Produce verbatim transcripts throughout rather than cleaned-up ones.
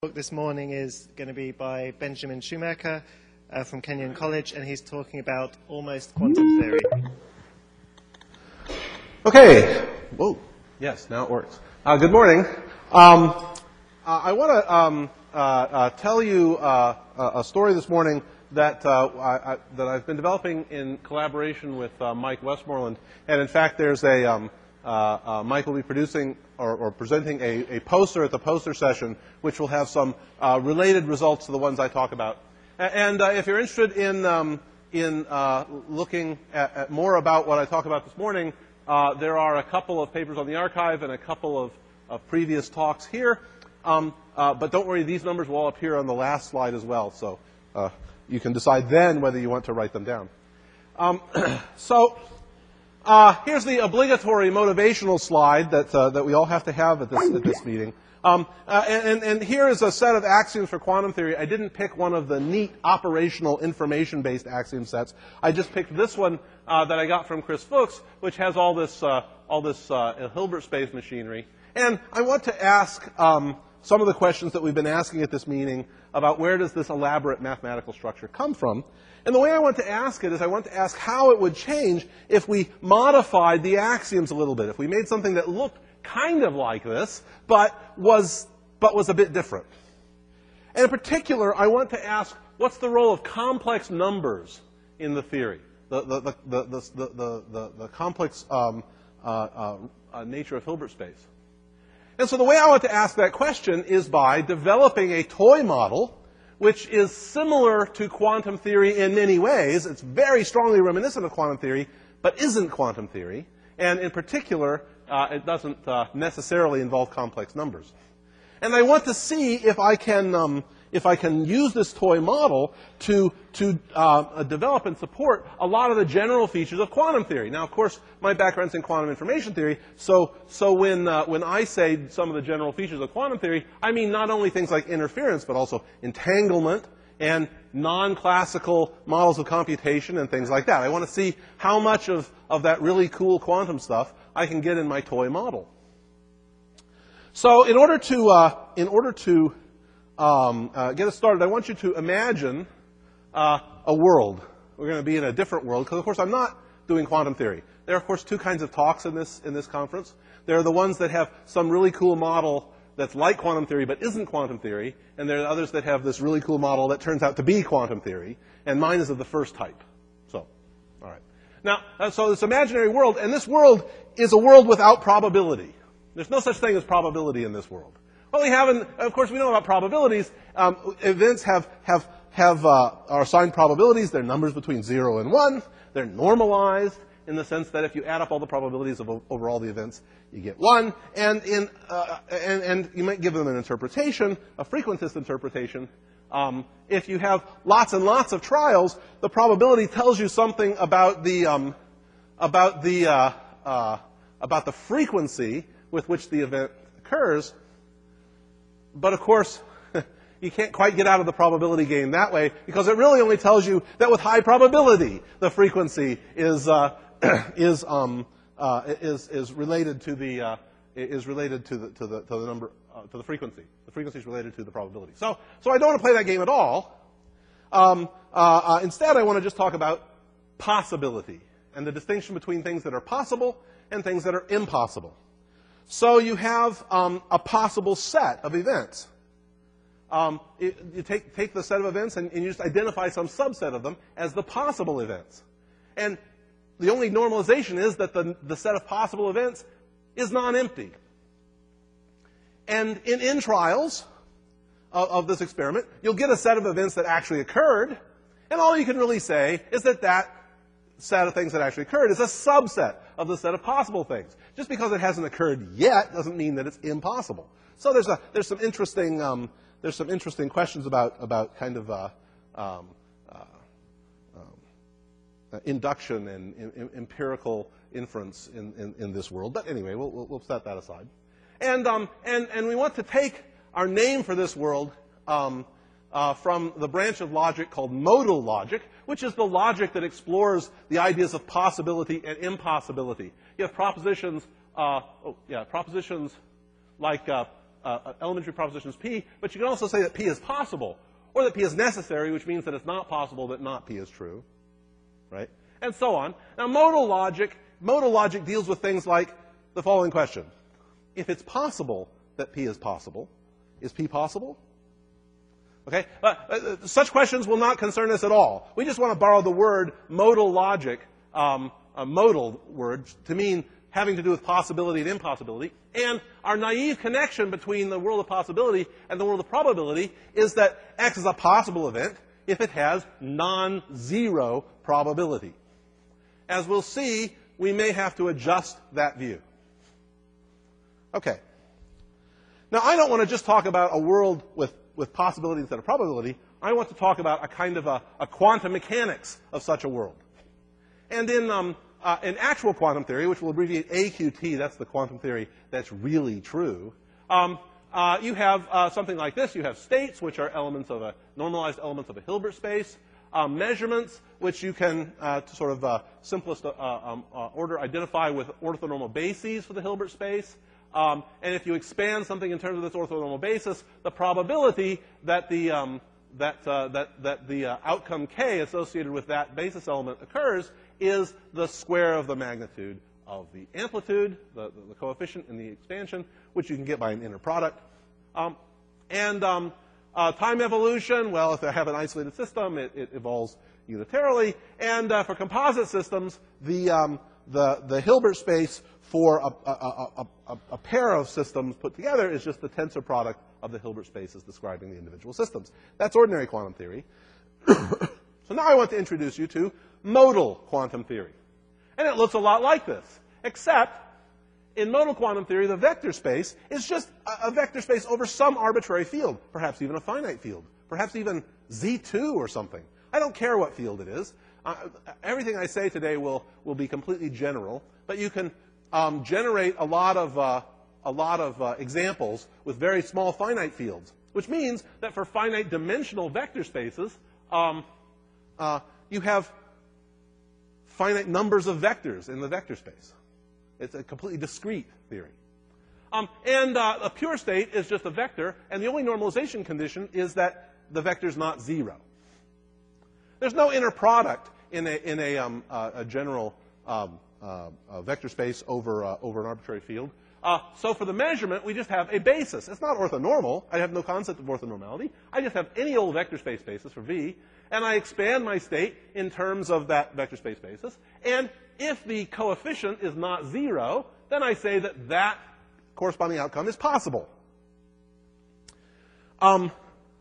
Talk this morning is going to be by Benjamin Schumacher uh, from Kenyon College, and he's talking about almost quantum theory. Okay. Whoa. Yes, now it works. Uh, good morning. Um, uh, I want to um, uh, uh, tell you uh, a story this morning that uh, I, I, that I've been developing in collaboration with uh, Mike Westmoreland, and in fact, there's a um, uh, uh, Mike will be producing or, or presenting a, a poster at the poster session, which will have some uh, related results to the ones I talk about. And uh, if you're interested in um, in uh, looking at, at more about what I talk about this morning, uh, there are a couple of papers on the archive and a couple of, of previous talks here. Um, uh, but don't worry, these numbers will all appear on the last slide as well. So uh, you can decide then whether you want to write them down. Um, so. Uh, here's the obligatory motivational slide that uh, that we all have to have at this at this meeting. Um, uh, and, and here is a set of axioms for quantum theory. I didn't pick one of the neat operational information-based axiom sets. I just picked this one uh, that I got from Chris Fuchs, which has all this uh, all this uh, Hilbert space machinery. And I want to ask um, some of the questions that we've been asking at this meeting about where does this elaborate mathematical structure come from. And the way I want to ask it is I want to ask how it would change if we modified the axioms a little bit, if we made something that looked kind of like this, but was, but was a bit different. And in particular, I want to ask, what's the role of complex numbers in the theory, the, the, the, the, the, the, the, the complex um, uh, uh, uh, nature of Hilbert space? And so the way I want to ask that question is by developing a toy model which is similar to quantum theory in many ways. It's very strongly reminiscent of quantum theory, but isn't quantum theory. And in particular, uh, it doesn't uh, necessarily involve complex numbers. And I want to see if I can, um, if I can use this toy model to, to uh, develop and support a lot of the general features of quantum theory. Now, of course, my background's in quantum information theory, so, so when, uh, when I say some of the general features of quantum theory, I mean not only things like interference, but also entanglement and non-classical models of computation and things like that. I want to see how much of, of that really cool quantum stuff I can get in my toy model. So in order to, uh, in order to um, uh, get us started, I want you to imagine uh, a world. We're going to be in a different world, because of course I'm not doing quantum theory. There are of course two kinds of talks in this, in this conference. There are the ones that have some really cool model that's like quantum theory but isn't quantum theory, and there are others that have this really cool model that turns out to be quantum theory, and mine is of the first type. So, all right. Now, uh, so this imaginary world, and this world is a world without probability. There's no such thing as probability in this world. Well, we have, in, of course, we know about probabilities. Um, events have have have uh, are assigned probabilities. They're numbers between zero and one. They're normalized in the sense that if you add up all the probabilities of over all the events, you get one. And in uh, and and you might give them an interpretation, a frequentist interpretation. Um, if you have lots and lots of trials, the probability tells you something about the um, about the uh, uh, about the frequency with which the event occurs. But of course, you can't quite get out of the probability game that way, because it really only tells you that with high probability, the frequency is uh, is um, uh, is is related to the uh, is related to the to the to the number uh, to the frequency. The frequency is related to the probability. So so I don't want to play that game at all. Um, uh, uh, instead, I want to just talk about possibility and the distinction between things that are possible and things that are impossible. So you have um, a possible set of events. Um, it, you take, take the set of events and, and you just identify some subset of them as the possible events. And the only normalization is that the, the set of possible events is non-empty. And in in trials of, of this experiment, you'll get a set of events that actually occurred, and all you can really say is that that set of things that actually occurred is a subset of the set of possible things. Just because it hasn't occurred yet doesn't mean that it's impossible. So there's a there's some interesting um, there's some interesting questions about about kind of uh, um, uh, um, uh, induction and in, in, empirical inference in, in, in this world. But anyway, we'll, we'll, we'll set that aside. And um, and and we want to take our name for this world Um, Uh, from the branch of logic called modal logic, which is the logic that explores the ideas of possibility and impossibility. You have propositions, uh, oh, yeah, propositions like uh, uh, elementary proposition is P, but you can also say that P is possible, or that P is necessary, which means that it's not possible that not P is true, right? And so on. Now, modal logic, modal logic deals with things like the following question. If it's possible that P is possible, is P possible? Okay? Uh, uh, such questions will not concern us at all. We just want to borrow the word modal logic, um, a modal word, to mean having to do with possibility and impossibility. And our naive connection between the world of possibility and the world of probability is that X is a possible event if it has non-zero probability. As we'll see, we may have to adjust that view. Okay. Now, I don't want to just talk about a world with, with possibility instead of probability. I want to talk about a kind of a, a quantum mechanics of such a world. And in, um, uh, in actual quantum theory, which we'll abbreviate A Q T, that's the quantum theory that's really true, um, uh, you have uh, something like this. You have states, which are elements of a, normalized elements of a Hilbert space. Um, measurements, which you can, uh, to sort of uh, simplest uh, um, uh, order, identify with orthonormal bases for the Hilbert space. Um, and if you expand something in terms of this orthonormal basis, the probability that the, um, that, uh, that, that the uh, outcome K associated with that basis element occurs is the square of the magnitude of the amplitude, the, the, the coefficient in the expansion, which you can get by an inner product. Um, and um, uh, time evolution, well, if I have an isolated system, it, it evolves unitarily. And uh, for composite systems, the, um, the, the Hilbert space for a, a, a, a pair of systems put together is just the tensor product of the Hilbert spaces describing the individual systems. That's ordinary quantum theory. So now I want to introduce you to modal quantum theory. And it looks a lot like this, except in modal quantum theory, the vector space is just a, a vector space over some arbitrary field, perhaps even a finite field, perhaps even Z two or something. I don't care what field it is. Uh, everything I say today will, will be completely general, but you can Um, generate a lot of, uh, a lot of uh, examples with very small finite fields, which means that for finite dimensional vector spaces, um, uh, you have finite numbers of vectors in the vector space. It's a completely discrete theory. Um, and uh, a pure state is just a vector, and the only normalization condition is that the vector is not zero. There's no inner product in a, in a, um, uh, a general um, Uh, uh, vector space over, uh, over an arbitrary field. Uh, so for the measurement, we just have a basis. It's not orthonormal. I have no concept of orthonormality. I just have any old vector space basis for V, and I expand my state in terms of that vector space basis. And if the coefficient is not zero, then I say that that corresponding outcome is possible. Um,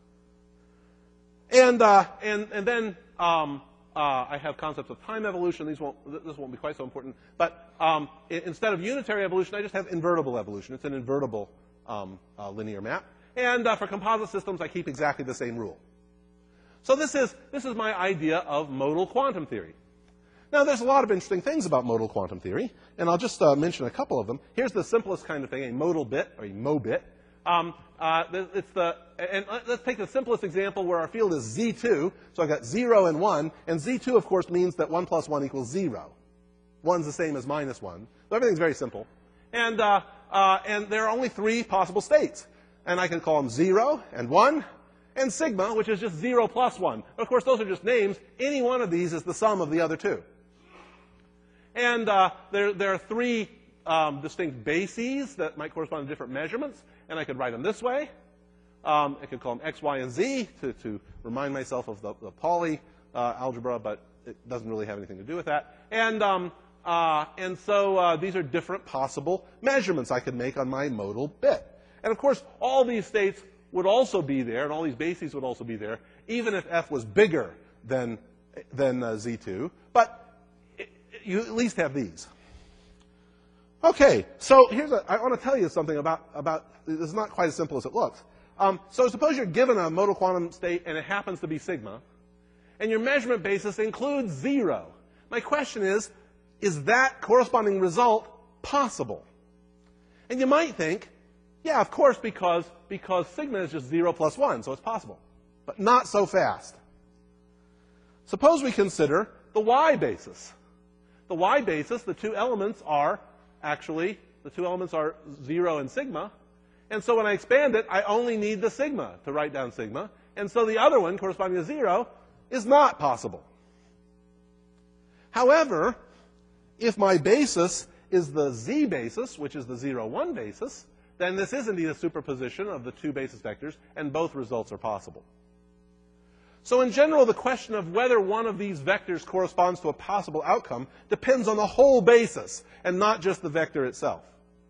and, uh, and, and then um, Uh, I have concepts of time evolution. These won't, this won't be quite so important. But um, I, instead of unitary evolution, I just have invertible evolution. It's an invertible um, uh, linear map. And uh, for composite systems, I keep exactly the same rule. So this is, this is my idea of modal quantum theory. Now, there's a lot of interesting things about modal quantum theory, and I'll just uh, mention a couple of them. Here's the simplest kind of thing, a modal bit, or a mo-bit. Um, uh, it's the, and let's take the simplest example where our field is Z two. So I've got zero and one, and Z two, of course, means that one plus one equals zero. one's the same as minus one. So everything's very simple. And, uh, uh, and there are only three possible states. And I can call them zero and one and sigma, which is just zero plus one. Of course, those are just names. Any one of these is the sum of the other two. And uh, there, there are three um, distinct bases that might correspond to different measurements. And I could write them this way. Um, I could call them x, y, and z to, to remind myself of the, the Pauli uh, algebra, but it doesn't really have anything to do with that. And, um, uh, and so uh, these are different possible measurements I could make on my modal bit. And of course, all these states would also be there, and all these bases would also be there, even if f was bigger than, than uh, z two. But it, you at least have these. Okay, so here's a, I want to tell you something about, about, this is not quite as simple as it looks. Um, so suppose you're given a modal quantum state and it happens to be sigma, and your measurement basis includes zero. My question is, is that corresponding result possible? And you might think, yeah, of course, because, because sigma is just zero plus one, so it's possible. But not so fast. Suppose we consider the y basis. The y basis, the two elements are actually, the two elements are zero and sigma, And so when I expand it, I only need the sigma to write down sigma. And so the other one, corresponding to zero, is not possible. However, if my basis is the z basis, which is the zero, one basis, then this is indeed a superposition of the two basis vectors, and both results are possible. So in general, the question of whether one of these vectors corresponds to a possible outcome depends on the whole basis, and not just the vector itself.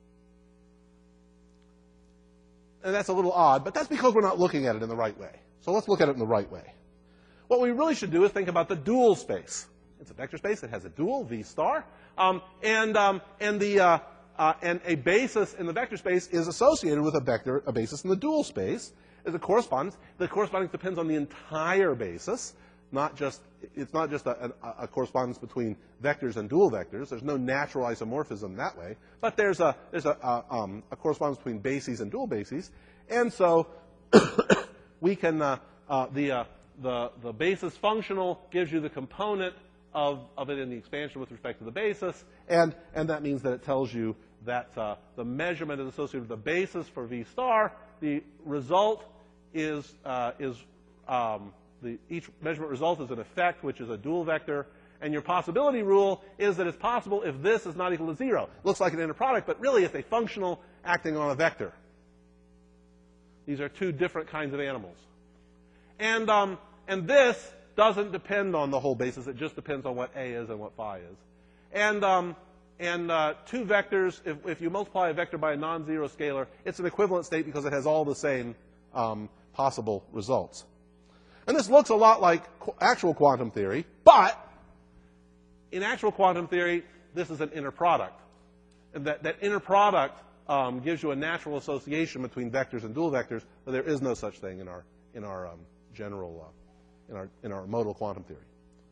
And that's a little odd, but that's because we're not looking at it in the right way. So let's look at it in the right way. What we really should do is think about the dual space. It's a vector space that has a dual, V star, um, and, um, and, the, uh, uh, and a basis in the vector space is associated with a vector, a basis in the dual space. As a correspondence, the correspondence depends on the entire basis, not just, it's not just a, a, a correspondence between vectors and dual vectors. There's no natural isomorphism that way, but there's a, there's a, a, um, a correspondence between bases and dual bases, and so we can, uh, uh, the, uh, the, the basis functional gives you the component of, of it in the expansion with respect to the basis, and, and that means that it tells you that uh, the measurement is associated with the basis for V star. The result is, uh, is um, the, each measurement result is an effect, which is a dual vector, and your possibility rule is that it's possible if this is not equal to zero. It looks like an inner product, but really it's a functional acting on a vector. These are two different kinds of animals. And, um, and this doesn't depend on the whole basis. It just depends on what A is and what phi is. And, um, and uh, two vectors, if, if you multiply a vector by a non-zero scalar, it's an equivalent state because it has all the same um, possible results. And this looks a lot like qu actual quantum theory, but in actual quantum theory, this is an inner product. And that, that inner product um, gives you a natural association between vectors and dual vectors, but there is no such thing in our, in our um, general, uh, in, our, in our modal quantum theory.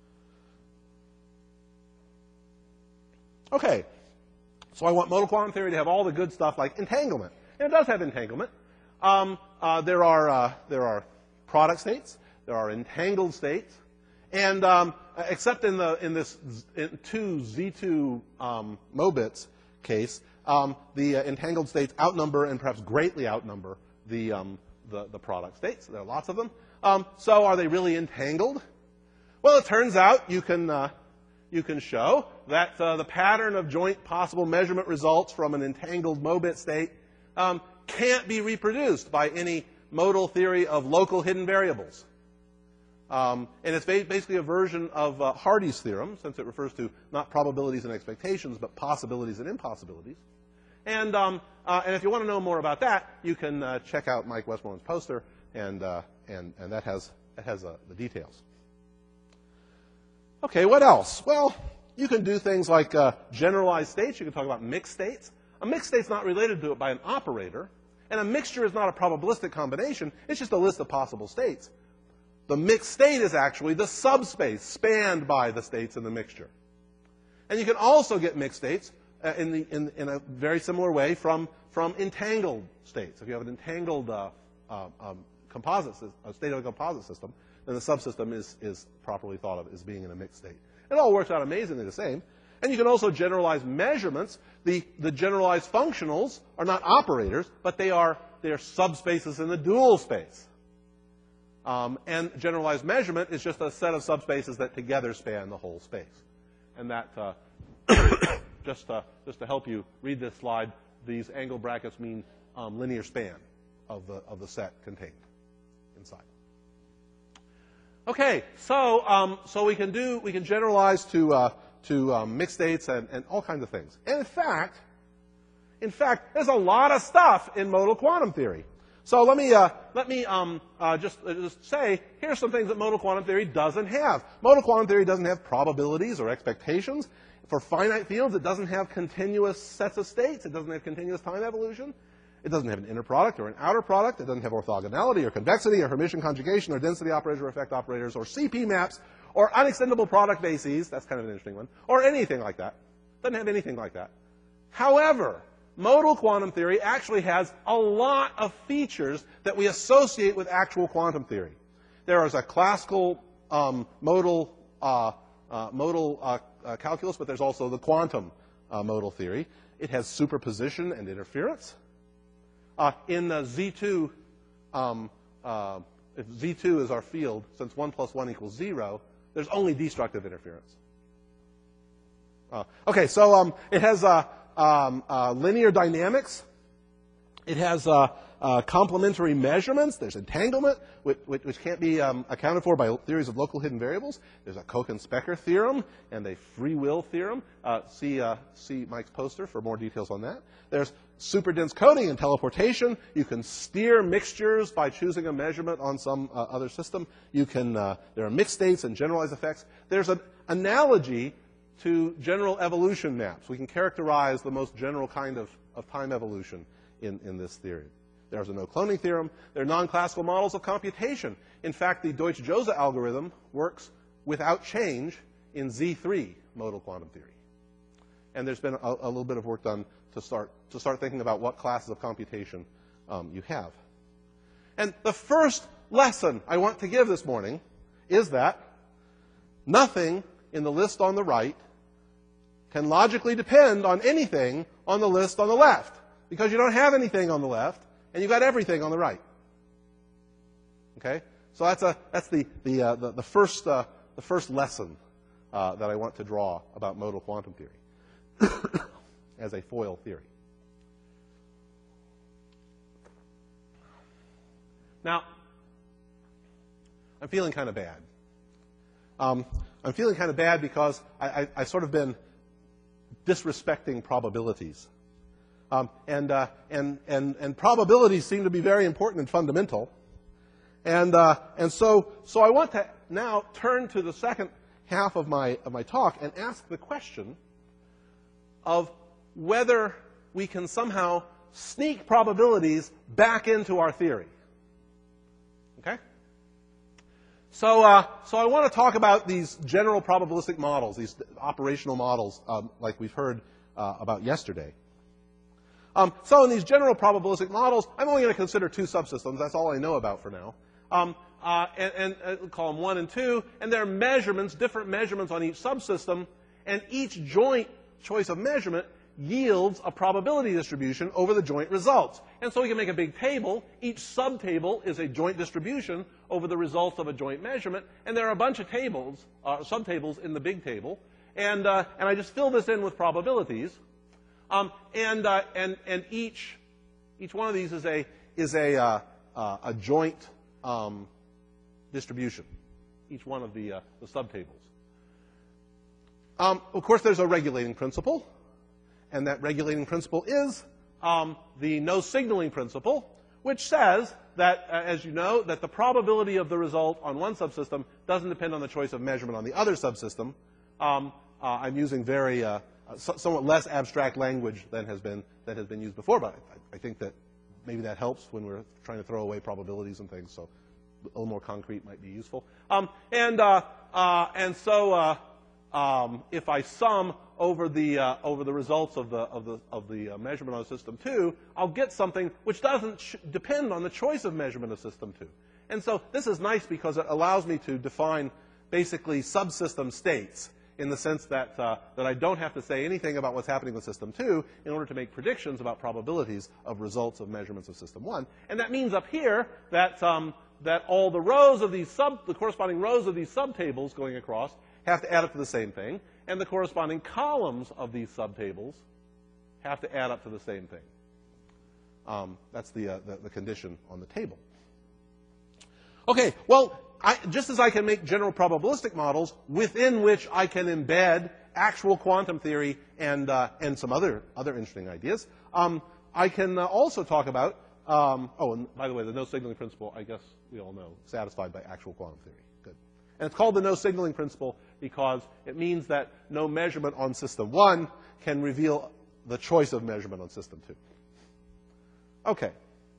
Okay, so I want modal quantum theory to have all the good stuff like entanglement. And it does have entanglement. Um, uh, there, are, uh, there are product states. There are entangled states. And um, except in, the, in this in two Z two um, Mobits case, um, the uh, entangled states outnumber and perhaps greatly outnumber the, um, the, the product states. There are lots of them. Um, so are they really entangled? Well, it turns out you can, uh, you can show that uh, the pattern of joint possible measurement results from an entangled Mobit state um, can't be reproduced by any modal theory of local hidden variables. Um, and it's basically a version of uh, Hardy's theorem, since it refers to not probabilities and expectations, but possibilities and impossibilities. And, um, uh, and if you want to know more about that, you can uh, check out Mike Westmoreland's poster, and, uh, and, and that has, that has uh, the details. Okay, what else? Well, you can do things like uh, generalized states. You can talk about mixed states. A mixed state's not related to it by an operator, and a mixture is not a probabilistic combination. It's just a list of possible states. The mixed state is actually the subspace spanned by the states in the mixture. And you can also get mixed states uh, in, the, in, in a very similar way from, from entangled states. If you have an entangled uh, uh, um, composite, a state of a composite system, then the subsystem is, is properly thought of as being in a mixed state. It all works out amazingly the same. And you can also generalize measurements. The, the generalized functionals are not operators, but they are, they are subspaces in the dual space. Um, and generalized measurement is just a set of subspaces that together span the whole space. And that, uh, just, uh, just to help you read this slide, these angle brackets mean um, linear span of the, of the set contained inside. Okay, so, um, so we can do, we can generalize to, uh, to um, mixed states and, and all kinds of things. And in fact, in fact, there's a lot of stuff in modal quantum theory. So let me, uh, let me um, uh, just, uh, just say, here are some things that modal quantum theory doesn't have. Modal quantum theory doesn't have probabilities or expectations. For finite fields, it doesn't have continuous sets of states. It doesn't have continuous time evolution. It doesn't have an inner product or an outer product. It doesn't have orthogonality or convexity or Hermitian conjugation or density operators or effect operators or C P maps or unextendable product bases. That's kind of an interesting one. Or anything like that. Doesn't have anything like that. However, modal quantum theory actually has a lot of features that we associate with actual quantum theory. There is a classical um, modal, uh, uh, modal uh, uh, calculus, but there's also the quantum uh, modal theory. It has superposition and interference. uh, in uh, Z two, um, uh, if Z two is our field, since one plus one equals zero, there's only destructive interference. Uh, okay, so um, it has uh, um, uh, linear dynamics. It has uh, uh, complementary measurements. There's entanglement, which, which, which can't be um, accounted for by theories of local hidden variables. There's a Koch and Specker theorem and a free will theorem. Uh, see, uh, see Mike's poster for more details on that. There's superdense coding and teleportation. You can steer mixtures by choosing a measurement on some uh, other system. You can, uh, there are mixed states and generalized effects. There's an analogy to general evolution maps. We can characterize the most general kind of, of time evolution in, in this theory. There's a no-cloning theorem. There are non-classical models of computation. In fact, the Deutsch-Jozsa algorithm works without change in Z three modal quantum theory. And there's been a, a little bit of work done to start, to start thinking about what classes of computation um, you have. And the first lesson I want to give this morning is that nothing in the list on the right can logically depend on anything on the list on the left, because you don't have anything on the left, and you've got everything on the right. Okay? So that's, a, that's the, the, uh, the, the, first, uh, the first lesson uh, that I want to draw about modal quantum theory as a foil theory. Now, I'm feeling kind of bad. Um, I'm feeling kind of bad because I, I, I've sort of been disrespecting probabilities. Um, and, uh, and, and, and probabilities seem to be very important and fundamental. And, uh, and so, so I want to now turn to the second half of my, of my talk and ask the question of whether we can somehow sneak probabilities back into our theory. Okay? So, uh, so I want to talk about these general probabilistic models, these operational models, um, like we've heard uh, about yesterday. Um, so in these general probabilistic models, I'm only going to consider two subsystems. That's all I know about for now. Um, uh, and, and uh, call them one and two. And there are measurements, different measurements on each subsystem. And each joint choice of measurement yields a probability distribution over the joint results. And so we can make a big table. Each subtable is a joint distribution over the results of a joint measurement. And there are a bunch of tables, uh, subtables in the big table. And, uh, and I just fill this in with probabilities. Um, and, uh, and, and each, each one of these is a, is a, uh, uh, a joint um, distribution, each one of the, uh, the subtables. Um, of course, there's a regulating principle. And that regulating principle is um, the no signaling principle, which says that, uh, as you know, that the probability of the result on one subsystem doesn't depend on the choice of measurement on the other subsystem. Um, uh, I'm using very uh, so, somewhat less abstract language than has been that has been used before, but I, I think that maybe that helps when we're trying to throw away probabilities and things. So a little more concrete might be useful. Um, and uh, uh, and so uh, um, if I sum over the uh, over the results of the of the of the uh, measurement on system two, I'll get something which doesn't sh depend on the choice of measurement of system two. And so this is nice because it allows me to define basically subsystem states in the sense that uh, that I don't have to say anything about what's happening with system two in order to make predictions about probabilities of results of measurements of system one. And that means up here that um, that all the rows of these sub the corresponding rows of these subtables going across have to add up to the same thing. And the corresponding columns of these subtables have to add up to the same thing. Um, that's the, uh, the, the condition on the table. Okay, well, I, just as I can make general probabilistic models within which I can embed actual quantum theory and, uh, and some other, other interesting ideas, um, I can uh, also talk about, um, oh, and by the way, the no signaling principle, I guess we all know, satisfied by actual quantum theory. Good. And it's called the no signaling principle because it means that no measurement on system one can reveal the choice of measurement on system two. Okay.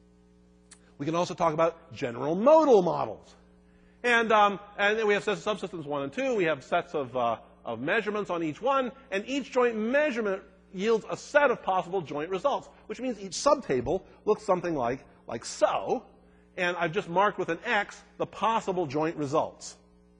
We can also talk about general modal models. And, um, and then we have sets of subsystems one and two. We have sets of, uh, of measurements on each one. And each joint measurement yields a set of possible joint results, which means each subtable looks something like, like so. And I've just marked with an X the possible joint results.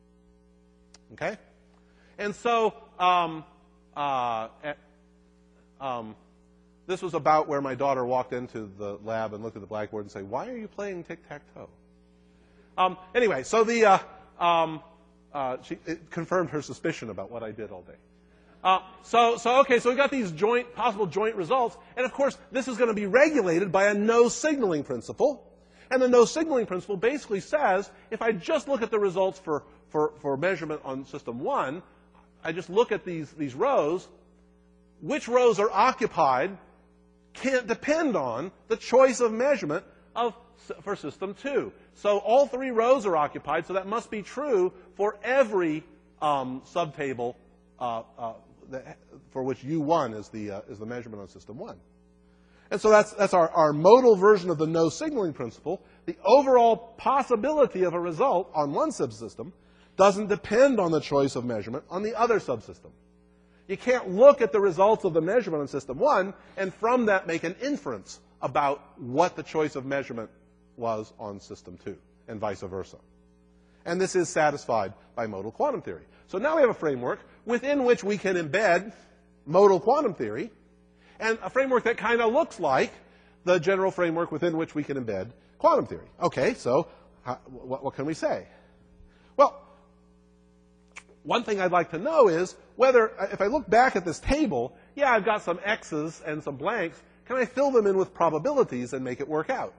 Okay? And so um, uh, um, this was about where my daughter walked into the lab and looked at the blackboard and said, "Why are you playing tic-tac-toe?" Um, anyway, so the uh, um, uh, she it confirmed her suspicion about what I did all day. Uh, so, so okay, so we got these joint, possible joint results, and of course, this is going to be regulated by a no signaling principle. And the no signaling principle basically says, if I just look at the results for, for, for measurement on system one, I just look at these, these rows, which rows are occupied can't depend on the choice of measurement of, for system two. So all three rows are occupied, so that must be true for every um, subtable uh, uh, that, for which U one is the, uh, is the measurement on system one. And so that's, that's our, our modal version of the no signaling principle. The overall possibility of a result on one subsystem doesn't depend on the choice of measurement on the other subsystem. You can't look at the results of the measurement on system one and from that make an inference about what the choice of measurement was on system two, and vice versa. And this is satisfied by modal quantum theory. So now we have a framework within which we can embed modal quantum theory, and a framework that kind of looks like the general framework within which we can embed quantum theory. Okay, so how, what, what can we say? Well, one thing I'd like to know is whether, if I look back at this table, yeah, I've got some x's and some blanks. Can I fill them in with probabilities and make it work out?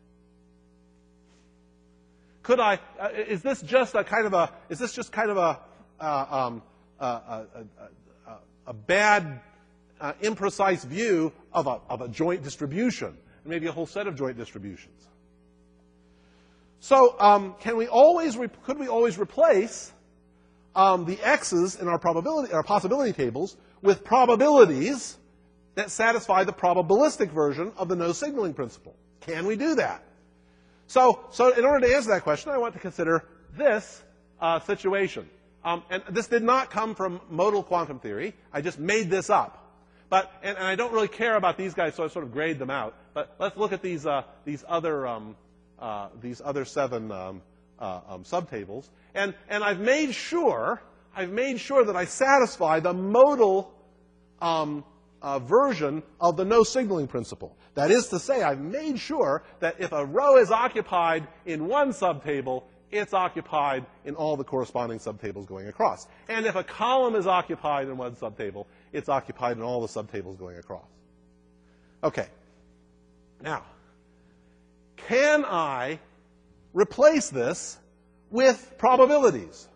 Could I, uh, is this just a kind of a, is this just kind of a, uh, um, uh, a, a, a, a bad, uh, imprecise view of a, of a joint distribution, and maybe a whole set of joint distributions? So, um, can we always, re could we always replace um, the x's in our probability, our possibility tables with probabilities that satisfy the probabilistic version of the no signaling principle? Can we do that? So, so in order to answer that question, I want to consider this uh, situation. Um, and this did not come from modal quantum theory. I just made this up. But, and, and I don't really care about these guys, so I sort of grayed them out. But let's look at these, uh, these other, um, uh, these other seven um, uh, um, subtables. And, and I've made sure, I've made sure that I satisfy the modal um, uh, version of the no signaling principle. That is to say, I've made sure that if a row is occupied in one subtable, it's occupied in all the corresponding subtables going across. And if a column is occupied in one subtable, it's occupied in all the subtables going across. Okay. Now, can I replace this with probabilities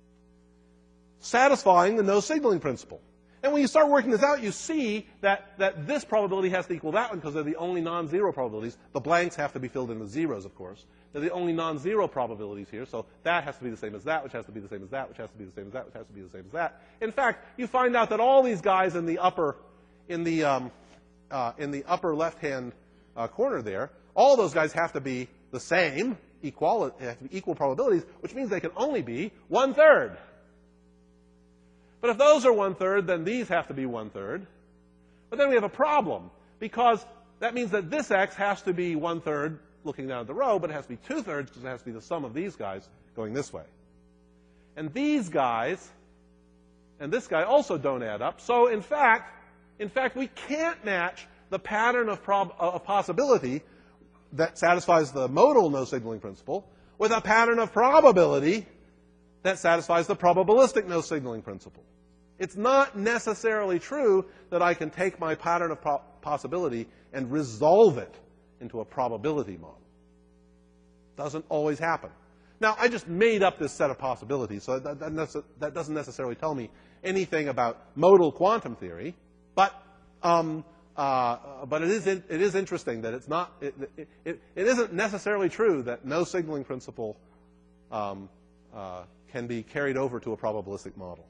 satisfying the no signaling principle? And when you start working this out, you see that, that this probability has to equal that one because they're the only non-zero probabilities. The blanks have to be filled in with zeros, of course. They're the only non-zero probabilities here, so that has to be the same as that, which has to be the same as that, which has to be the same as that, which has to be the same as that. In fact, you find out that all these guys in the upper, in the, um, uh, in the upper left-hand uh, corner there, all those guys have to be the same, equal, have to be equal probabilities, which means they can only be one-third. But if those are one-third, then these have to be one-third. But then we have a problem, because that means that this x has to be one-third looking down at the row, but it has to be two-thirds because it has to be the sum of these guys going this way. And these guys and this guy also don't add up. So in fact, in fact, we can't match the pattern of, prob of possibility that satisfies the modal no signaling principle with a pattern of probability that satisfies the probabilistic no signaling principle. It's not necessarily true that I can take my pattern of possibility and resolve it into a probability model. Doesn't always happen. Now, I just made up this set of possibilities, so that, that, that doesn't necessarily tell me anything about modal quantum theory, but um, uh, but it is in, it is interesting that it's not it, it, it, it isn't necessarily true that no signaling principle um, uh, can be carried over to a probabilistic model.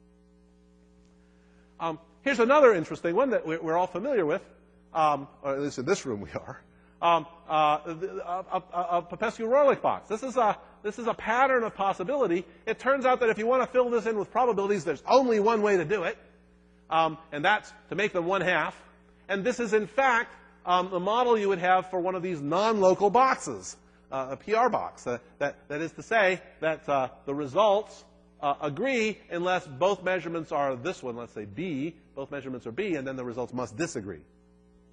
Um, here's another interesting one that we're all familiar with, um, or at least in this room we are. Um, uh, a, a, a Popescu-Roerlich box. This is a this is a pattern of possibility. It turns out that if you want to fill this in with probabilities, there's only one way to do it, um, and that's to make them one half. And this is in fact um, the model you would have for one of these non-local boxes, uh, a P R box. Uh, that that is to say that uh, the results uh, agree unless both measurements are this one. Let's say B. Both measurements are B, and then the results must disagree.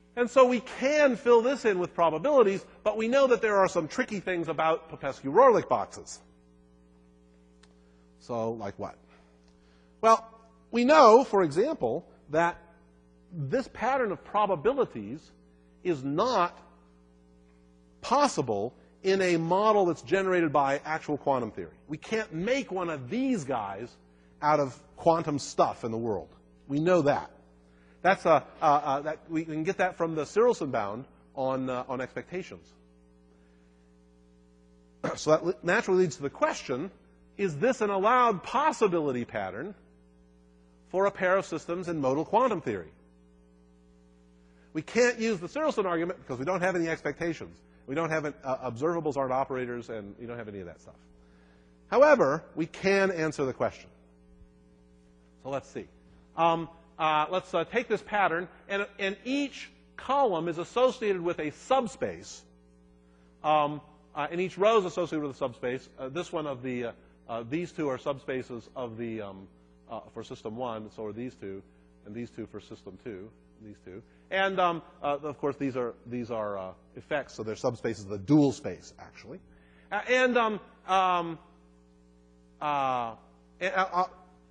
And so we can fill this in with probabilities, but we know that there are some tricky things about Popescu-Roerlich boxes. So, like what? Well, we know, for example, that this pattern of probabilities is not possible in a model that's generated by actual quantum theory. We can't make one of these guys out of quantum stuff in the world. We know that. That's a, uh, uh, that we can get that from the Cyrilson bound on, uh, on expectations. So that naturally leads to the question, is this an allowed possibility pattern for a pair of systems in modal quantum theory? We can't use the Cyrilson argument because we don't have any expectations. We don't have an, uh, observables aren't operators, and we don't have any of that stuff. However, we can answer the question. So let's see. Um, uh, let's uh, take this pattern, and, and each column is associated with a subspace, um, uh, and each row is associated with a subspace. Uh, this one of the, uh, uh, these two are subspaces of the, um, uh, for system one, so are these two, and these two for system two, these two. And, um, uh, of course, these are, these are uh, effects, so they're subspaces of the dual space, actually. Uh, and, um, um, uh, and uh,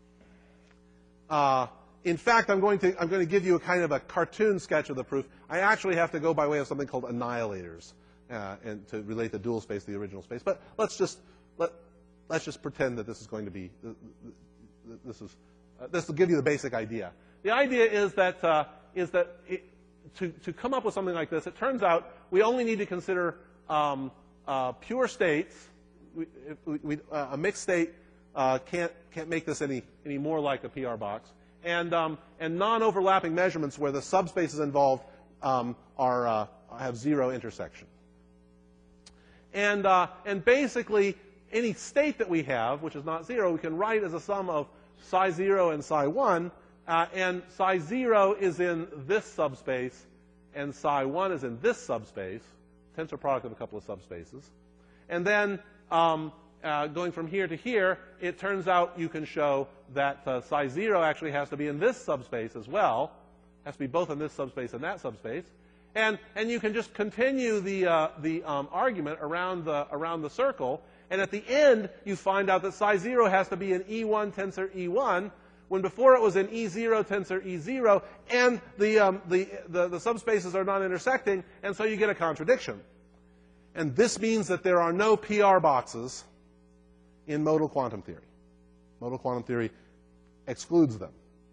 uh, in fact, I'm going, to, I'm going to give you a kind of a cartoon sketch of the proof. I actually have to go by way of something called annihilators uh, and to relate the dual space to the original space. But let's just, let, let's just pretend that this is going to be, this, is, uh, this will give you the basic idea. The idea is that, uh, is that it, to, to come up with something like this, it turns out we only need to consider um, uh, pure states. We, we, we, uh, a mixed state uh, can't, can't make this any, any more like a P R box. And, um, and non-overlapping measurements where the subspaces involved um, are, uh, have zero intersection. And, uh, and basically, any state that we have, which is not zero, we can write as a sum of psi zero and psi one. Uh, and psi zero is in this subspace, and psi one is in this subspace, tensor product of a couple of subspaces. And then um, uh, going from here to here, it turns out you can show that uh, psi zero actually has to be in this subspace as well. Has to be both in this subspace and that subspace. And, and you can just continue the, uh, the um, argument around the, around the circle. And at the end, you find out that psi zero has to be in E one tensor E one, when before it was in E zero tensor E zero, and the, um, the, the, the subspaces are not intersecting, and so you get a contradiction. And this means that there are no P R boxes in modal quantum theory. Modal quantum theory excludes them.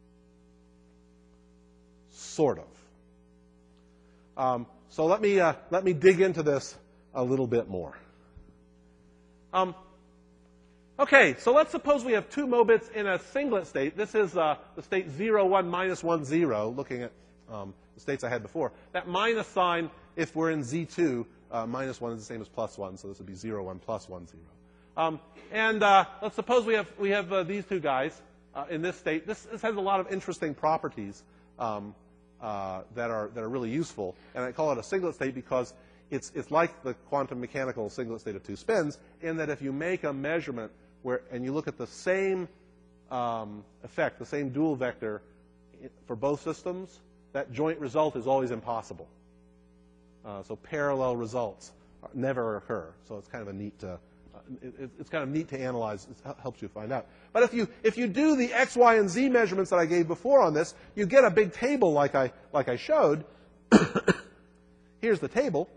Sort of. Um, so let me, uh, let me dig into this a little bit more. Um, Okay, so let's suppose we have two mobits in a singlet state. This is uh, the state zero, one, minus one, zero, looking at um, the states I had before. That minus sign, if we're in Z two, uh, minus one is the same as plus one, so this would be zero, one, plus one, zero. Um, and uh, let's suppose we have, we have uh, these two guys uh, in this state. This, this has a lot of interesting properties um, uh, that, are, that are really useful. And I call it a singlet state because it's, it's like the quantum mechanical singlet state of two spins, in that if you make a measurement where, and you look at the same um, effect, the same dual vector for both systems, that joint result is always impossible. Uh, so parallel results never occur. So it's kind of a neat, uh, it, it's kind of neat to analyze. It helps you find out. But if you if you do the x, y, and z measurements that I gave before on this, you get a big table like I like I showed. Here's the table,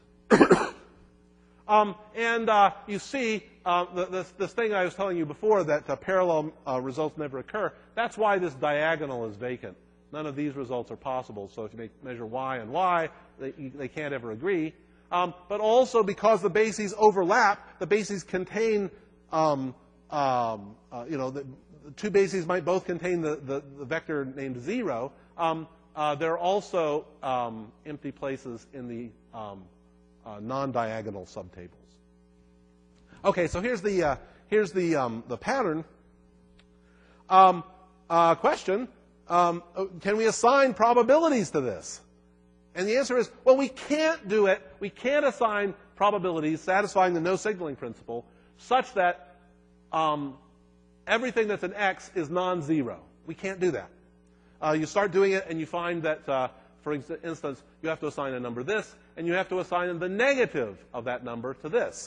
um, and uh, you see. Uh, the, this, this thing I was telling you before, that uh, parallel uh, results never occur, that's why this diagonal is vacant. None of these results are possible. So if you make, measure y and y, they, they can't ever agree. Um, but also because the bases overlap, the bases contain, um, um, uh, you know, the, the two bases might both contain the, the, the vector named zero. Um, uh, there are also um, empty places in the um, uh, non-diagonal subtables. Okay, so here's the uh, here's the um, the pattern. Um, uh, question: um, Can we assign probabilities to this? And the answer is, well, we can't do it. We can't assign probabilities satisfying the no signaling principle such that um, everything that's an X is non-zero. We can't do that. Uh, you start doing it, and you find that uh, for instance, you have to assign a number this, and you have to assign the negative of that number to this.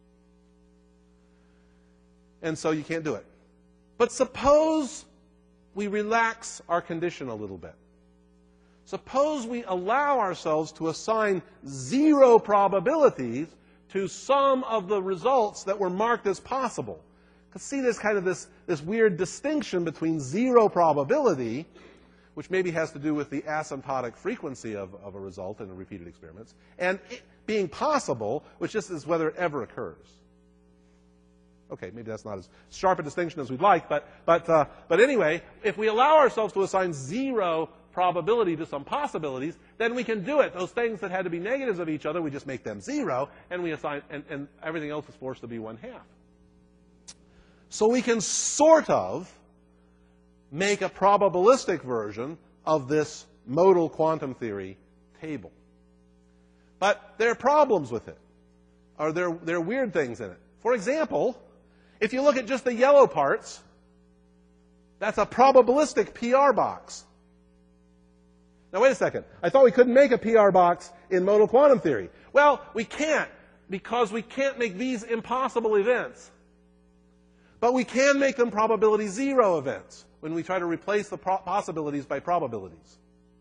And so you can't do it. But suppose we relax our condition a little bit. Suppose we allow ourselves to assign zero probabilities to some of the results that were marked as possible. Because see, there's kind of this, this weird distinction between zero probability, which maybe has to do with the asymptotic frequency of, of a result in the repeated experiments, and it being possible, which just is whether it ever occurs. Okay, maybe that's not as sharp a distinction as we'd like, but, but, uh, but anyway, if we allow ourselves to assign zero probability to some possibilities, then we can do it. Those things that had to be negatives of each other, we just make them zero, and we assign, and, and everything else is forced to be one half. So we can sort of make a probabilistic version of this modal quantum theory table. But there are problems with it, or there, there are weird things in it. For example, if you look at just the yellow parts, that's a probabilistic P R box. Now, wait a second. I thought we couldn't make a P R box in modal quantum theory. Well, we can't, because we can't make these impossible events. But we can make them probability zero events when we try to replace the possibilities by probabilities.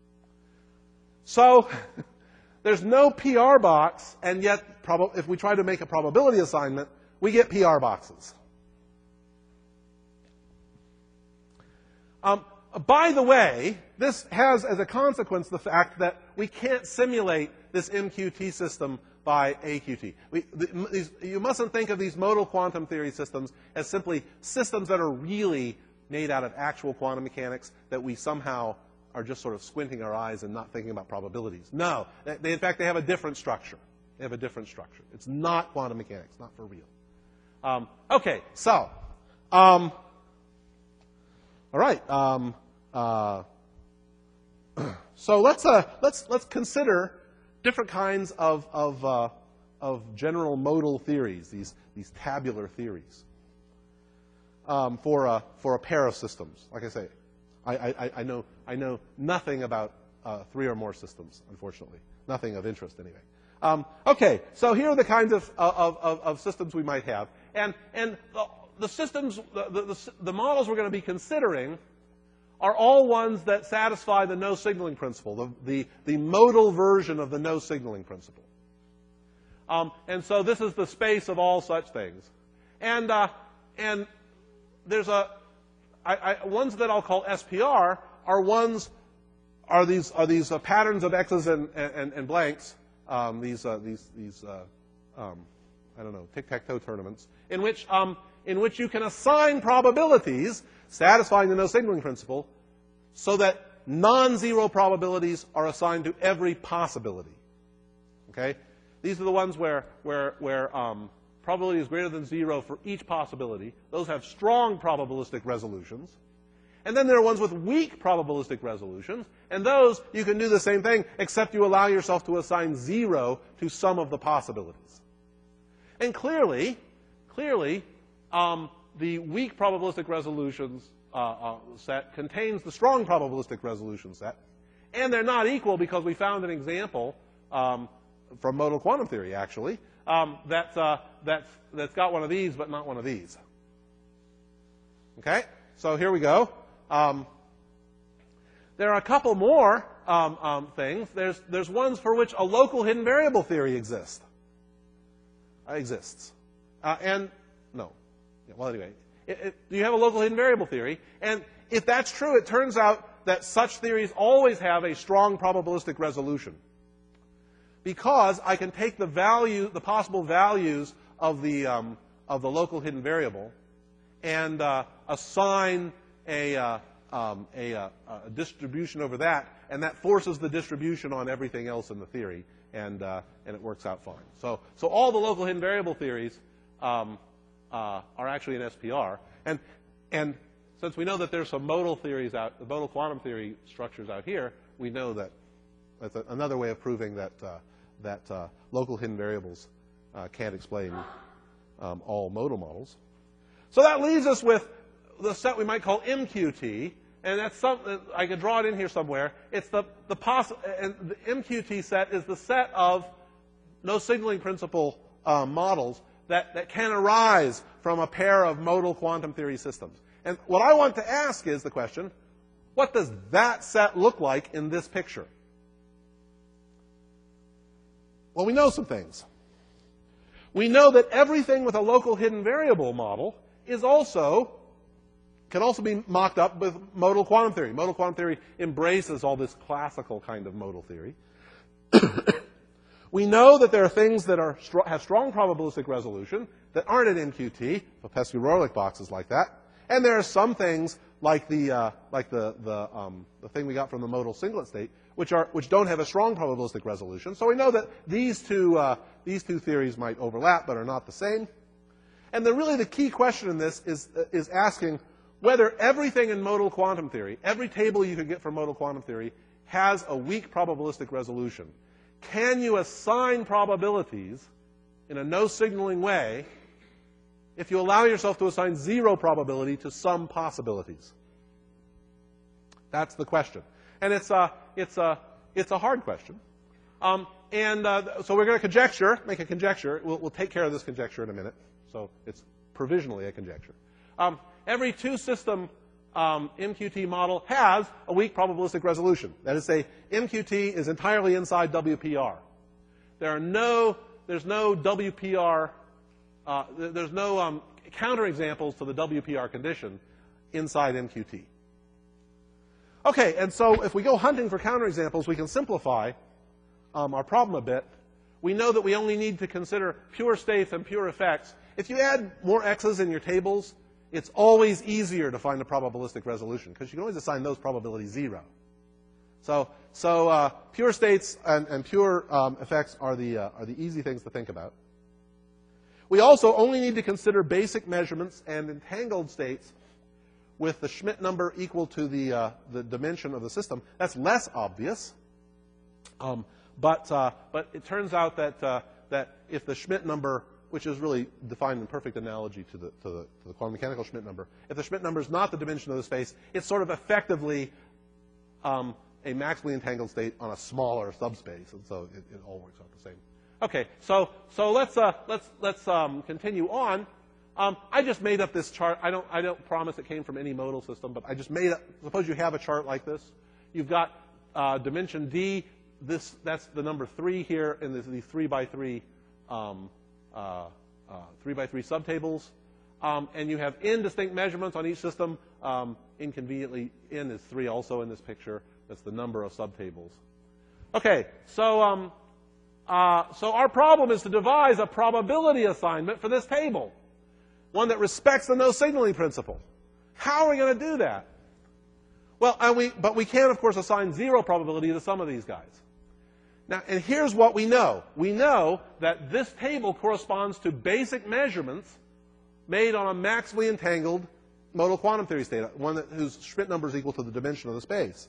So, there's no P R box, and yet if we try to make a probability assignment, we get P R boxes. Um, by the way, this has as a consequence the fact that we can't simulate this M Q T system by A Q T. We, the, these, you mustn't think of these modal quantum theory systems as simply systems that are really made out of actual quantum mechanics that we somehow are just sort of squinting our eyes and not thinking about probabilities. No. They, in fact, they have a different structure. They have a different structure. It's not quantum mechanics, not for real. Um, okay, so, um, all right. Um, uh, so let's uh, let's let's consider different kinds of of uh, of general modal theories. These these tabular theories um, for a for a pair of systems. Like I say, I I, I know I know nothing about uh, three or more systems. Unfortunately, nothing of interest anyway. Um, okay, so here are the kinds of of, of, of systems we might have, and and the, the systems, the, the the models we're going to be considering are all ones that satisfy the no signaling principle, the the, the modal version of the no signaling principle. Um, and so this is the space of all such things, and uh, and there's a I, I, ones that I'll call S P R are ones are these are these uh, patterns of X's and and, and blanks. Um, these uh, these these uh, um, I don't know, tic-tac-toe tournaments in which um, in which you can assign probabilities satisfying the no signaling principle, so that non-zero probabilities are assigned to every possibility. Okay, these are the ones where where where um, probability is greater than zero for each possibility. Those have strong probabilistic resolutions. And then there are ones with weak probabilistic resolutions, and those you can do the same thing, except you allow yourself to assign zero to some of the possibilities. And clearly, clearly, um, the weak probabilistic resolutions uh, uh, set contains the strong probabilistic resolution set, and they're not equal because we found an example um, from modal quantum theory, actually, um, that's, uh, that's, that's got one of these but not one of these. Okay? So here we go. Um, there are a couple more um, um, things. There's, there's ones for which a local hidden variable theory exists. Uh, exists. Uh, and, no. Yeah, well, anyway, it, it, you have a local hidden variable theory. And if that's true, it turns out that such theories always have a strong probabilistic resolution. Because I can take the value, the possible values of the, um, of the local hidden variable and uh, assign A, uh, um, a, uh, a distribution over that, and that forces the distribution on everything else in the theory, and, uh, and it works out fine. So, so all the local hidden variable theories um, uh, are actually in S P R, and, and since we know that there's some modal theories out, the modal quantum theory structures out here, we know that that's a, another way of proving that, uh, that uh, local hidden variables uh, can't explain um, all modal models. So that leaves us with the set we might call M Q T, and that's some, I could draw it in here somewhere. It's the, the possible, and the M Q T set is the set of no signaling principle uh, models that, that can arise from a pair of modal quantum theory systems. And what I want to ask is the question, what does that set look like in this picture? Well, we know some things. We know that everything with a local hidden variable model is also, can also be mocked up with modal quantum theory. Modal quantum theory embraces all this classical kind of modal theory. We know that there are things that are, have strong probabilistic resolution that aren't in M Q T, Popescu-Roerlich boxes like that. And there are some things like the, uh, like the, the, um, the thing we got from the modal singlet state, which, are, which don't have a strong probabilistic resolution. So we know that these two, uh, these two theories might overlap but are not the same. And the, really the key question in this is, uh, is asking whether everything in modal quantum theory, every table you could get from modal quantum theory, has a weak probabilistic resolution. Can you assign probabilities in a no signaling way if you allow yourself to assign zero probability to some possibilities? That's the question. And it's a, it's a, it's a hard question. Um, and uh, so we're going to conjecture, make a conjecture. We'll, we'll take care of this conjecture in a minute. So it's provisionally a conjecture. Um, every two-system um, M Q T model has a weak probabilistic resolution. That is to say, M Q T is entirely inside W P R. There are no, there's no W P R, uh, there's no um, counterexamples to the W P R condition inside M Q T. Okay, and so if we go hunting for counterexamples, we can simplify um, our problem a bit. We know that we only need to consider pure states and pure effects. If you add more x's in your tables, it's always easier to find a probabilistic resolution, because you can always assign those probabilities zero. So, so uh, pure states and, and pure um, effects are the, uh, are the easy things to think about. We also only need to consider basic measurements and entangled states with the Schmidt number equal to the, uh, the dimension of the system. That's less obvious. Um, but, uh, but it turns out that, uh, that if the Schmidt number, which is really defined in perfect analogy to the, to the, to the quantum mechanical Schmidt number, if the Schmidt number is not the dimension of the space, it's sort of effectively um, a maximally entangled state on a smaller subspace, and so it, it all works out the same. Okay, so, so let's, uh, let's, let's um, continue on. Um, I just made up this chart. I don't, I don't promise it came from any modal system, but I just made up, suppose you have a chart like this. You've got uh, dimension D. This, that's the number three here in the, the three by three, um, uh, uh, three by three subtables. Um, and you have n distinct measurements on each system. Um, inconveniently, n is three also in this picture. That's the number of subtables. Okay, so, um, uh, so our problem is to devise a probability assignment for this table, one that respects the no signaling principle. How are we going to do that? Well, and we, but we can, of course, assign zero probability to some of these guys. Now, and here's what we know. We know that this table corresponds to basic measurements made on a maximally entangled modal quantum theory state, one that, whose Schmidt number is equal to the dimension of the space.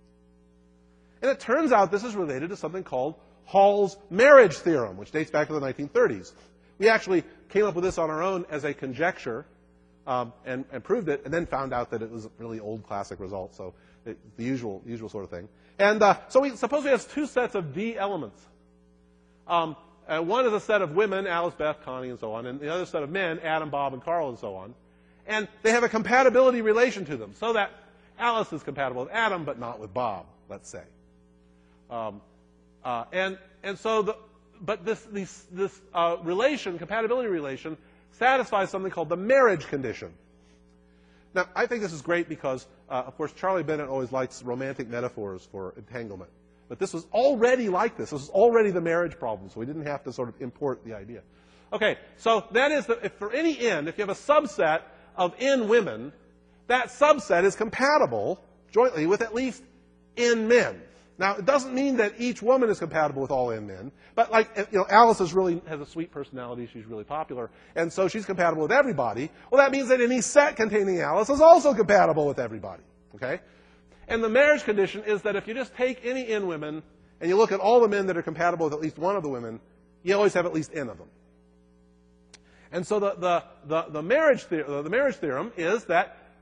And it turns out this is related to something called Hall's marriage theorem, which dates back to the nineteen thirties. We actually came up with this on our own as a conjecture um, and, and proved it, and then found out that it was a really old classic result, so it, the usual, usual sort of thing. And uh, so we suppose we have two sets of D elements. Um, uh, one is a set of women, Alice, Beth, Connie, and so on, and the other set of men, Adam, Bob, and Carl, and so on. And they have a compatibility relation to them, so that Alice is compatible with Adam, but not with Bob, let's say. Um, uh, and, and so the, but this, this, this uh, relation, compatibility relation, satisfies something called the marriage condition. Now, I think this is great because, uh, of course, Charlie Bennett always likes romantic metaphors for entanglement. But this was already like this. This was already the marriage problem, so we didn't have to sort of import the idea. Okay, so that is that if for any n, if you have a subset of n women, that subset is compatible jointly with at least n men. Now, it doesn't mean that each woman is compatible with all n men, but like, you know, Alice is really, has a sweet personality, she's really popular, and so she's compatible with everybody. Well, that means that any set containing Alice is also compatible with everybody, okay? And the marriage condition is that if you just take any n women and you look at all the men that are compatible with at least one of the women, you always have at least n of them. And so the, the, the, the, marriage, the, the marriage theorem is that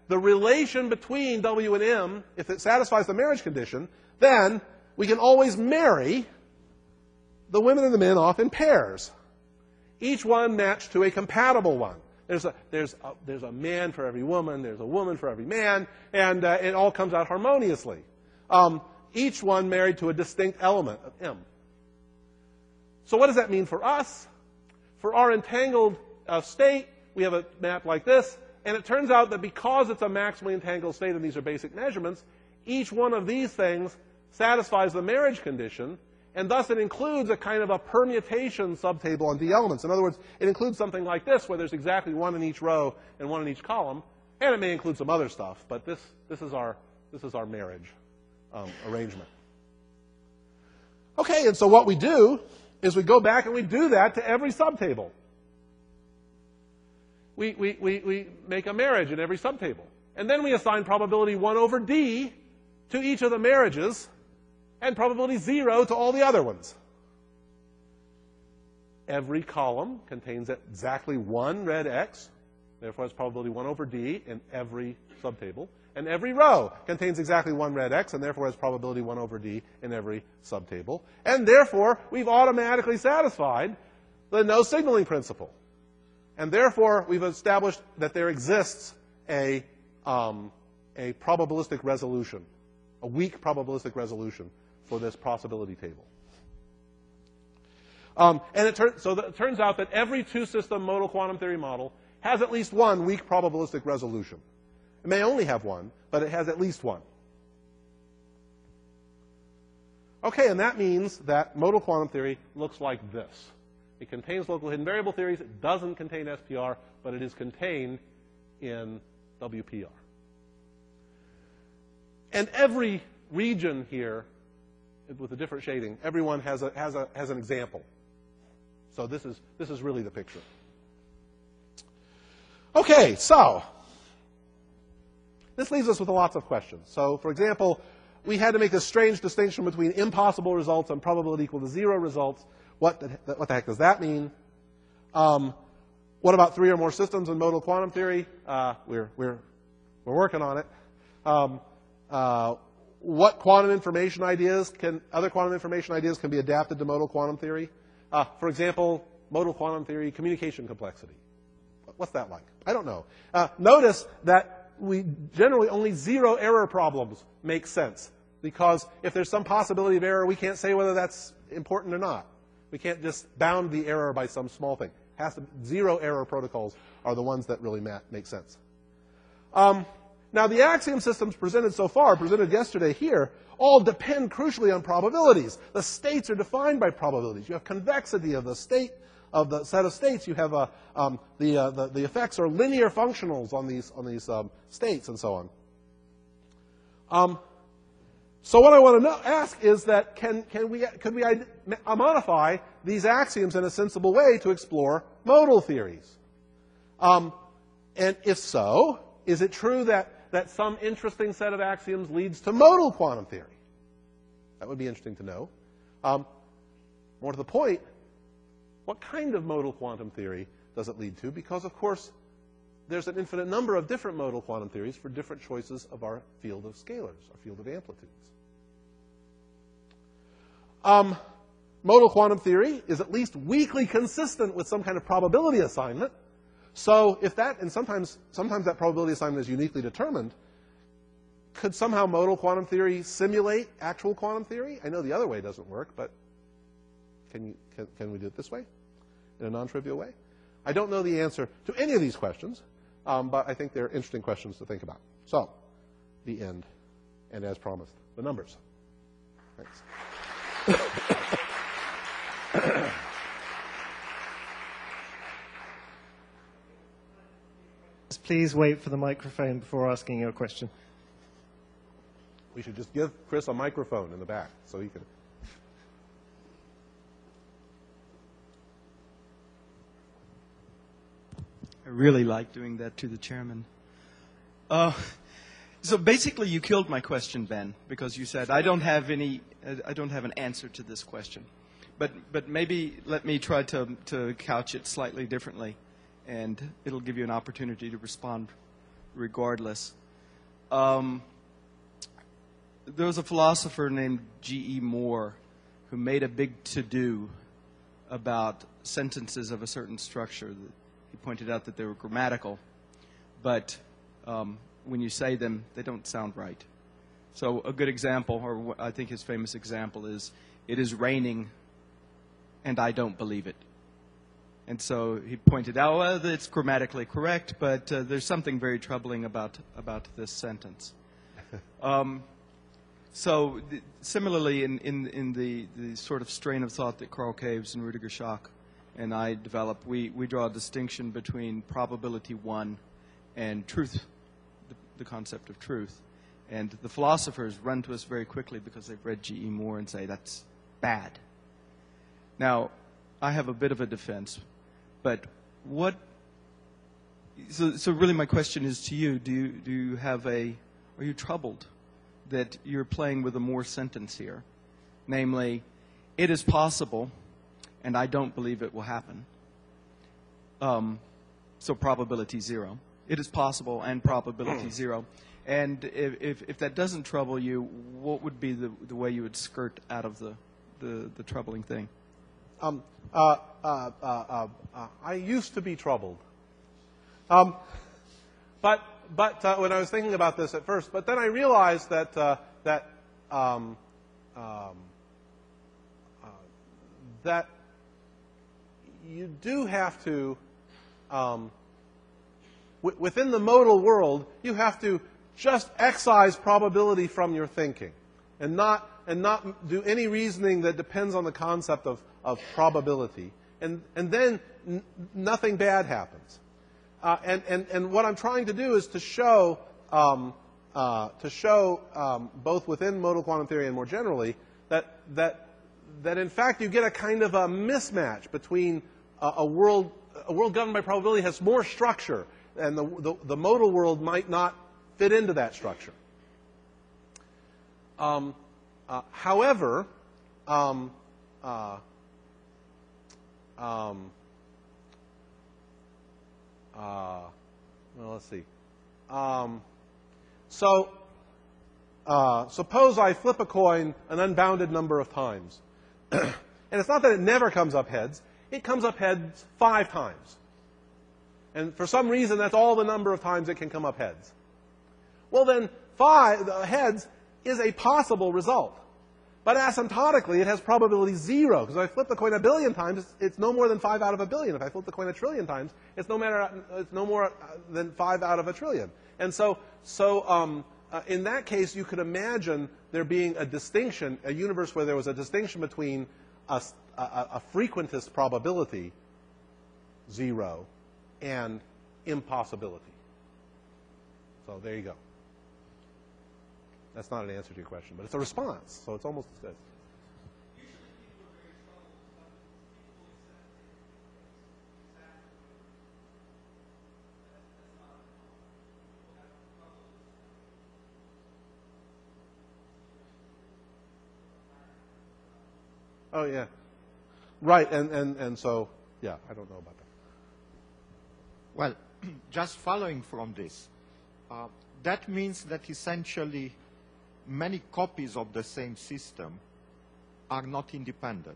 the relation between W and M, if it satisfies the marriage condition, then we can always marry the women and the men off in pairs. Each one matched to a compatible one. There's a, there's a, there's a man for every woman, there's a woman for every man, and uh, it all comes out harmoniously. Um, each one married to a distinct element of M. So what does that mean for us? For our entangled uh, state, we have a map like this, and it turns out that because it's a maximally entangled state, and these are basic measurements, each one of these things satisfies the marriage condition, and thus it includes a kind of a permutation subtable on D elements. In other words, it includes something like this, where there's exactly one in each row and one in each column, and it may include some other stuff, but this, this, is, our, this is our marriage um, arrangement. Okay, and so what we do is we go back and we do that to every subtable. We, we, we, we make a marriage in every subtable. And then we assign probability one over D to each of the marriages, and probability zero to all the other ones. Every column contains exactly one red X, therefore has probability one over D in every subtable. And every row contains exactly one red X, and therefore has probability one over D in every subtable. And therefore, we've automatically satisfied the no signaling principle. And therefore, we've established that there exists a, um, a probabilistic resolution, a weak probabilistic resolution for this possibility table. Um, and it, tur so it turns out that every two-system modal quantum theory model has at least one weak probabilistic resolution. It may only have one, but it has at least one. Okay, and that means that modal quantum theory looks like this. It contains local hidden variable theories. It doesn't contain S P R, but it is contained in W P R. And every region here, with a different shading, everyone has, a, has, a, has an example. So this is, this is really the picture. Okay, so this leaves us with lots of questions. So, for example, we had to make this strange distinction between impossible results and probability equal to zero results. What the, what the heck does that mean? Um, what about three or more systems in modal quantum theory? Uh, we're, we're, we're working on it. Um, uh, what quantum information ideas can, other quantum information ideas can be adapted to modal quantum theory? Uh, for example, modal quantum theory communication complexity. What's that like? I don't know. Uh, notice that we generally only zero error problems make sense, because if there's some possibility of error, we can't say whether that's important or not. We can't just bound the error by some small thing. Has to, zero error protocols are the ones that really make sense. Um, now, the axiom systems presented so far, presented yesterday here, all depend crucially on probabilities. The states are defined by probabilities. You have convexity of the state, of the set of states. You have a, um, the, uh, the, the effects are linear functionals on these, on these um, states and so on. Um, so what I want to know, ask is that can, can we, could we modify these axioms in a sensible way to explore modal theories? Um, and if so, is it true that that some interesting set of axioms leads to modal quantum theory? That would be interesting to know. Um, more to the point, what kind of modal quantum theory does it lead to? Because, of course, there's an infinite number of different modal quantum theories for different choices of our field of scalars, our field of amplitudes. Um, modal quantum theory is at least weakly consistent with some kind of probability assignment. So if that, and sometimes, sometimes that probability assignment is uniquely determined, could somehow modal quantum theory simulate actual quantum theory? I know the other way doesn't work, but can, you, can, can we do it this way, in a non-trivial way? I don't know the answer to any of these questions, um, but I think they're interesting questions to think about. So, the end, and as promised, the numbers. Thanks. Please wait for the microphone before asking your question. We should just give Chris a microphone in the back so he can. I really like doing that to the chairman. Uh, so basically, you killed my question, Ben, because you said I don't have any, I don't have an answer to this question. But but maybe let me try to to couch it slightly differently, and it'll give you an opportunity to respond regardless. Um, there was a philosopher named G E Moore who made a big to-do about sentences of a certain structure. He pointed out that they were grammatical, but um, when you say them, they don't sound right. So a good example, or I think his famous example is, "It is raining, and I don't believe it." And so he pointed out, well, it's grammatically correct, but uh, there's something very troubling about, about this sentence. um, so th similarly, in, in, in the, the sort of strain of thought that Karl Caves and Rudiger Schack and I developed, we, we draw a distinction between probability one and truth, the, the concept of truth. And the philosophers run to us very quickly because they've read G E Moore and say, that's bad. Now, I have a bit of a defense. But what, so, so really my question is to you, do you, do you have a, are you troubled that you're playing with a Moore sentence here? Namely, it is possible, and I don't believe it will happen. Um, so probability zero. It is possible and probability zero. And if, if, if that doesn't trouble you, what would be the, the way you would skirt out of the, the, the troubling thing? Um, uh, uh, uh, uh, uh, I used to be troubled. Um, but but uh, when I was thinking about this at first, but then I realized that uh, that um, um, uh, that you do have to um, w within the modal world, you have to just excise probability from your thinking, and not and not do any reasoning that depends on the concept of of probability, and and then n nothing bad happens. Uh, and and and what I'm trying to do is to show um, uh, to show um, both within modal quantum theory and more generally that that that in fact you get a kind of a mismatch between a, a world a world governed by probability has more structure, and the the, the modal world might not fit into that structure. Um, uh, however. Um, uh, Um, uh, well, let's see. Um, so, uh, suppose I flip a coin an unbounded number of times. And it's not that it never comes up heads. It comes up heads five times. And for some reason, that's all the number of times it can come up heads. Well, then, five the heads is a possible result. But asymptotically, it has probability zero, because if I flip the coin a billion times, it's, it's no more than five out of a billion. If I flip the coin a trillion times, it's no, matter, it's no more than five out of a trillion. And so, so um, uh, in that case, you could imagine there being a distinction, a universe where there was a distinction between a, a, a frequentist probability, zero, and impossibility. So there you go. That's not an answer to your question, but it's a response, so it's almost as good. Oh, yeah. Right, and, and, and so, yeah, I don't know about that. Well, just following from this, uh, that means that essentially many copies of the same system are not independent.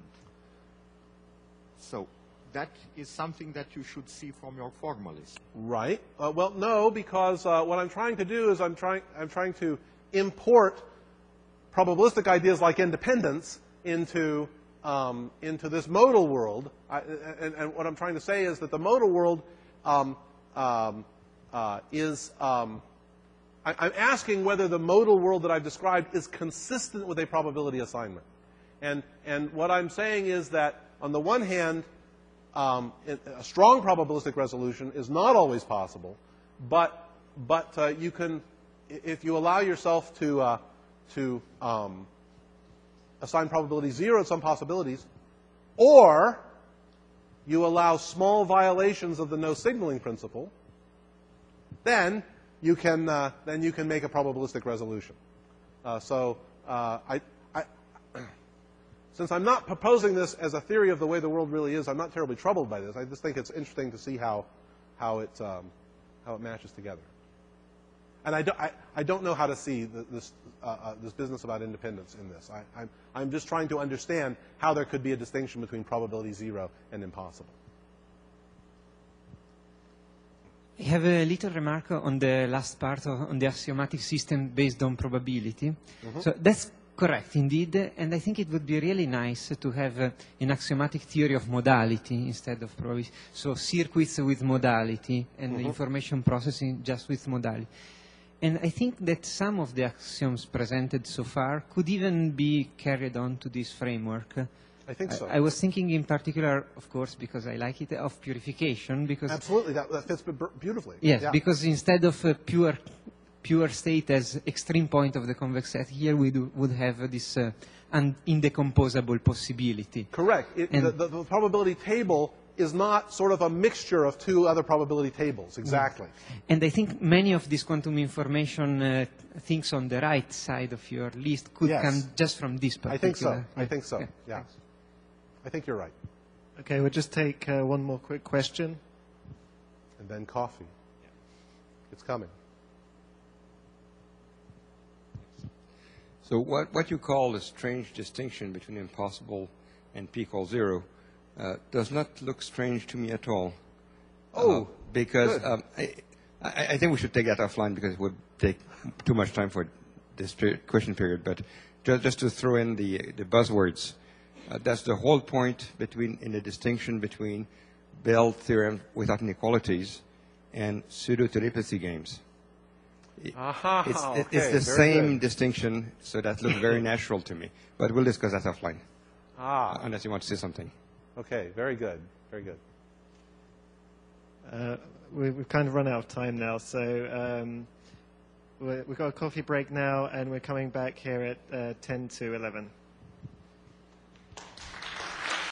So that is something that you should see from your formalism. Right. Uh, well, no, because uh, what I'm trying to do is I'm trying, I'm trying to import probabilistic ideas like independence into, um, into this modal world. I, and, and what I'm trying to say is that the modal world um, um, uh, is... Um, I'm asking whether the modal world that I've described is consistent with a probability assignment. And, and what I'm saying is that, on the one hand, um, a strong probabilistic resolution is not always possible, but, but uh, you can, if you allow yourself to, uh, to um, assign probability zero at some possibilities, or you allow small violations of the no signaling principle, then you can, uh, then you can make a probabilistic resolution. Uh, so uh, I, I, since I'm not proposing this as a theory of the way the world really is, I'm not terribly troubled by this. I just think it's interesting to see how, how, it, um, how it matches together. And I, do, I, I don't know how to see the, this, uh, uh, this business about independence in this. I, I'm, I'm just trying to understand how there could be a distinction between probability zero and impossible. I have a little remark on the last part, of, on the axiomatic system based on probability. Mm-hmm. So that's correct, indeed, and I think it would be really nice to have uh, an axiomatic theory of modality instead of probability. So circuits with modality and mm-hmm. information processing just with modality. And I think that some of the axioms presented so far could even be carried on to this framework. I think so. I, I was thinking in particular, of course, because I like it, of purification. Because Absolutely, that, that fits beautifully. Yes, yeah. because instead of a pure pure state as extreme point of the convex set, here we do, would have this uh, un indecomposable possibility. Correct. It, the, the, the probability table is not sort of a mixture of two other probability tables. Exactly. And I think many of these quantum information uh, things on the right side of your list could yes. come just from this particular. I think so. I think so. Yeah. yeah. Thanks. I think you're right. Okay, we'll just take uh, one more quick question. And then coffee. It's coming. So what, what you call a strange distinction between impossible and p equals zero uh, does not look strange to me at all. Oh, uh, because um, I, I, I think we should take that offline because it would take too much time for this question period. But just, just to throw in the, the buzzwords, uh, that's the whole point between in the distinction between Bell theorem without inequalities and pseudo-telepathy games. Aha, it's, okay, it's the very same good. distinction, so that looks very natural to me. But we'll discuss that offline, ah. uh, unless you want to say something. Okay, very good, very good. Uh, we, we've kind of run out of time now, so um, we're, we've got a coffee break now, and we're coming back here at uh, ten to eleven.